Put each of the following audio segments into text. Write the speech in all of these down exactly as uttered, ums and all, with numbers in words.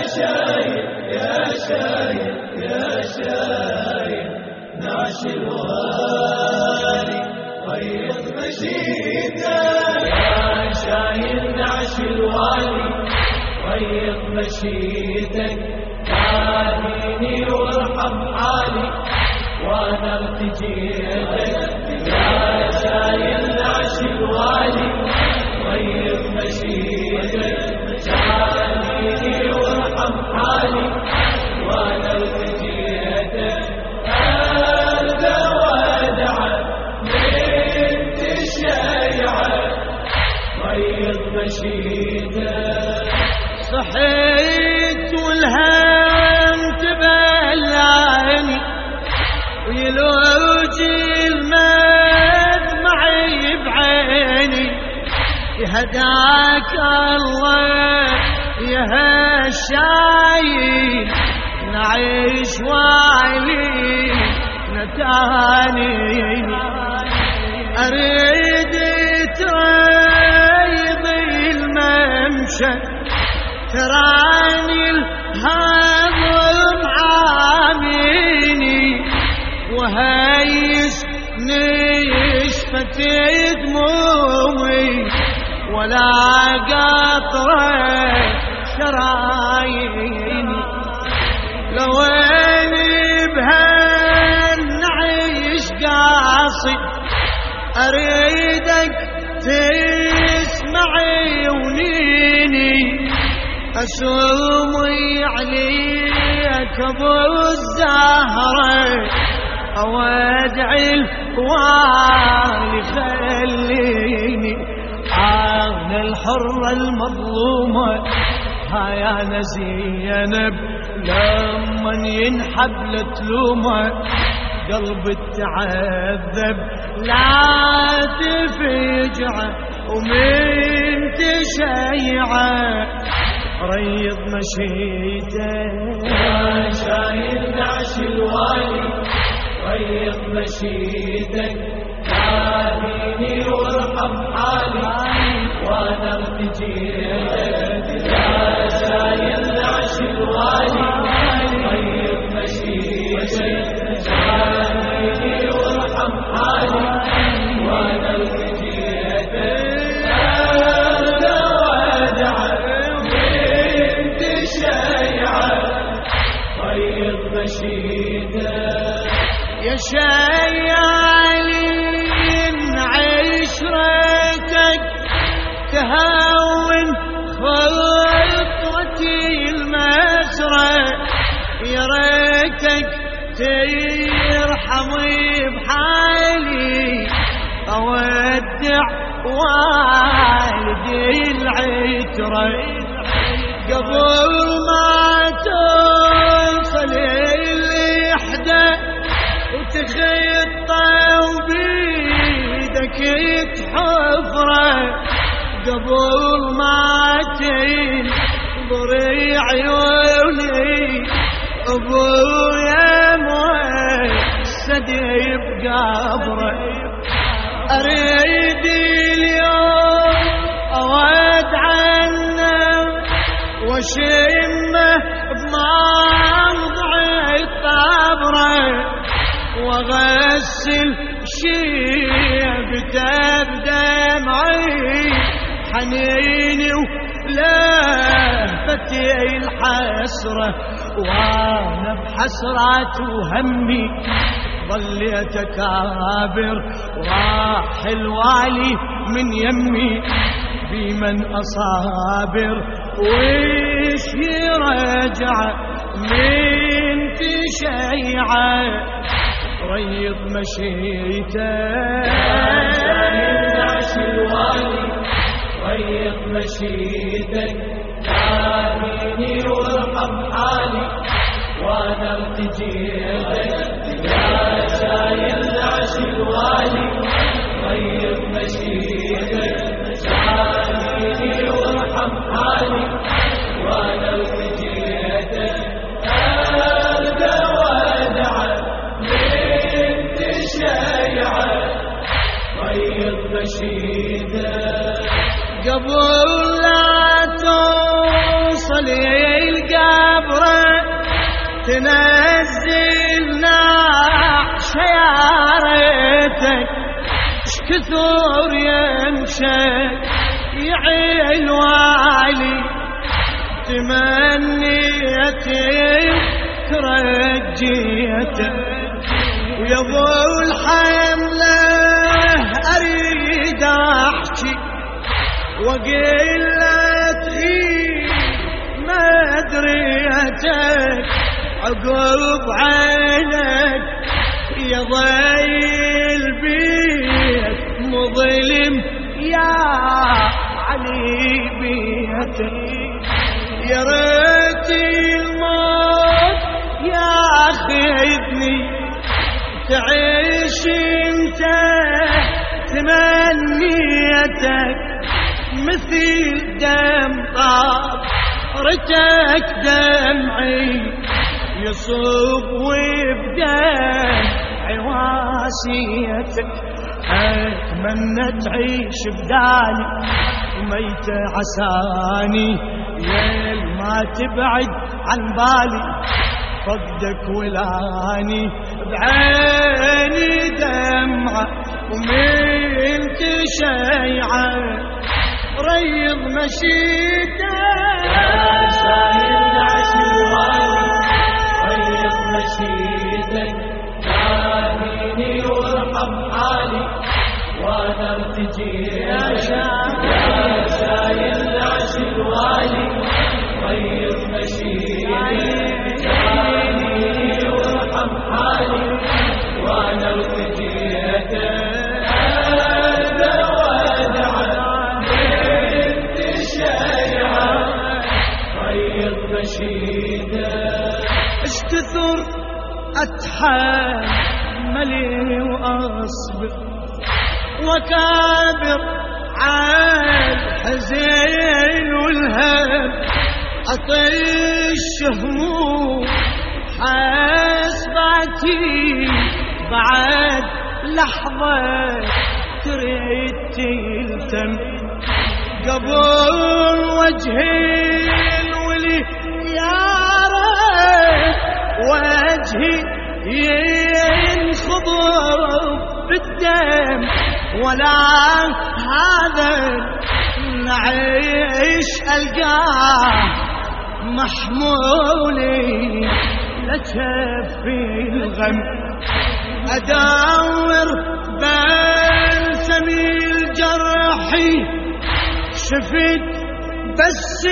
شايل يا شايل يا شايل نعش الوالي غيظ مشيتك يا شايل نعش الوالي غيظ مشيتك هاديني وارحم حالي وانا التجيتك يا شايل نعش الوالي غيظ مشيتك هاديني وارحم حالي وانا التجيتك هذا ودعك بنت شيعك غيظ مشيتك صحيت والهم تبلعني ويلوج المدمعي بعيني يهداك الله يا هالشايل نعيش وعلي نتاني أريد تريض الممشى تراني الهضم عاميني وهيس نشفت دموعي ولا قطرة شراييني لو اني بهالنعيش قاصد اريدك تسمعي ونيني أسومي عليك أبو الزهرة أودعي الوالي خليني أنا الحرة المظلومة هاي زينب لما ينحب لتلومه قلب التعذب لا تفجعه ومن تشيعه ريض مشيته يا شايل نعش الوالي ريض مشيتك هاديني وارحم حالي وانا ارتجيتك يا شايل نعش الوالي ريض مشيتك هاديني وارحم حالي وانا ارتجيتك يا شايلين عشرتك تهون خطوتي المسرى يا ريتك ترحمي بحالي أودع والدي العترة قبل ما توصل الوحدة وتخطى وبيدك تحفره قبل ما تنظري عيوني ابويا موسد بقبره اريد اليوم اود عنه وشمه بموضع الطبره واغسل شيبته بدمعي حنيني ولهفتي الحسره وانا بحسرات وهمي ظليت اكابر وراح الوالي من يمي بمن اصابر ويش يرجع من تشيعه ريض مشيته نعش الوالي ريض مشيتك هاديني وارحم حالي وانا التجيتك يا شايل نعش الوالي ريض مشيتك هاديني وارحم حالي وانا التجيتك هذا ودعك بنت شيعك ريض مشيتك قبل لا توصل يلقى تنزلنا شيارتك شكثر يمشي يعي الوالي تمنيتك ترجيتك ويا ابو الحمله اريد احكي وقلت ايه ما دريتك عقب عينك يا ضي البيت مظلم يا علي بيتك يا ريت الموت ياخذني تعيش انت تمنيتك مثل دم طارتك دمعي يصب وبدمعي واسيتك اتمنى تعيش بدالي وميتة عساني يا ما تبعد عن بالي فقدك ولاني بعيني دمعة ومن تشيعة ريض مشيتك يا شايل عشواني ريض مشيتك داهيني وارحم حالي وانا ارتجيتك يا شايل عشواني ريض مشيتك داهيني وارحم حالي وانا ارتجيتك اشتثر اتحملي واصبر وكابر عن الحزين والهم اطيش هموم حسبتي بعد لحظة تريد تلتم قبل وجهي الولي يا رب وجهي ينخضر بالدم ولا هذا نعيش القاه محمولي لتفي الغم ادور بلسمي الجرحي شفت بس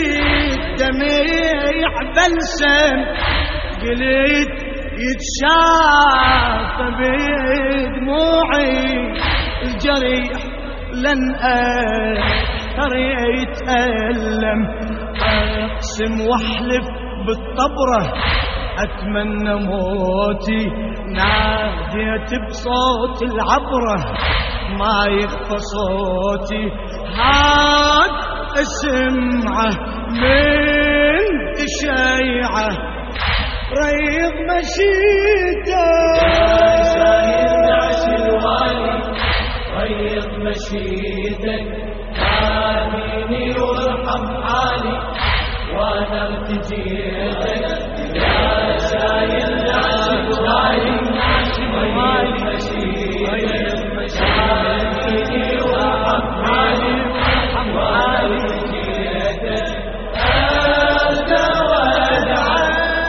الدميع بلسم قلت يتشاف بدموعي الجريح لن أقدر يتألم أقسم واحلف بالطبرة أتمنى موتي ناديت بصوت العبرة ما يخفى صوتي هاد اسمعه من تشيعه ريض مشيته يا شايل عشواني ريض مشيتك داهيني وارحم حالي وانا ارتجيتك يا شايل عشواني ريض مشيتك داهيني وارحم حالي وانا ارتجيتك هذا ودعا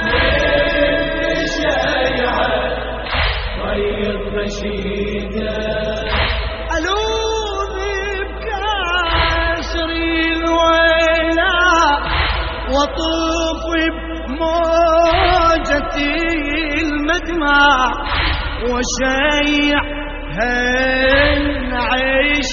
ألوذ بكاسر الويلة وطوف بموجة المدمع وشيع هل نعيش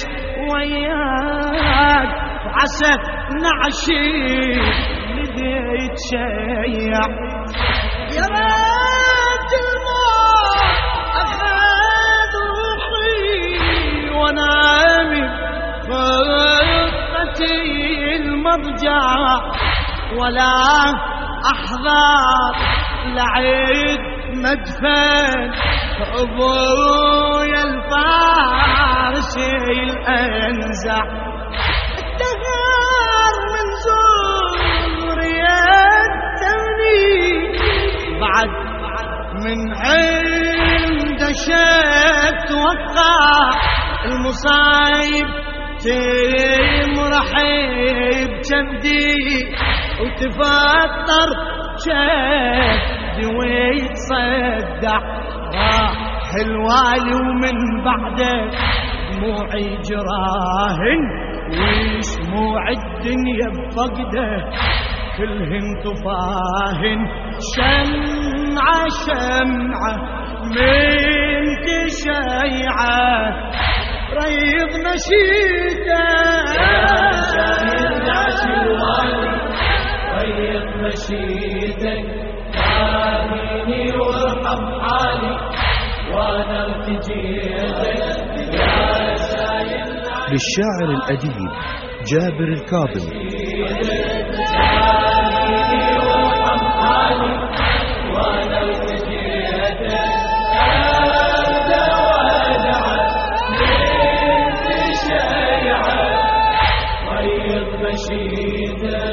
وياك وعسى نعشي لذي يتشيع يا ريت الموت أخذ روحي ونامي فرقتي المضجع ولا أحضر لعيد مدفن أبويا الفارسي الأنزع الدهر من زور يدني من عند شيء توقع المصايب تمرحب جندي وتفطر شدي ويتصدع راح الوالي ومن بعده دموعي جراهن وشموع الدنيا بفقده كلهن طفاهن شمعة شمعة من تشيعة ريض نشيده شاهد عشر والي ريض نشيدك آميني وارحم حالي وانا ارتجيتك يا شاهد للشاعر الأديب جابر الكاظمي. مشيته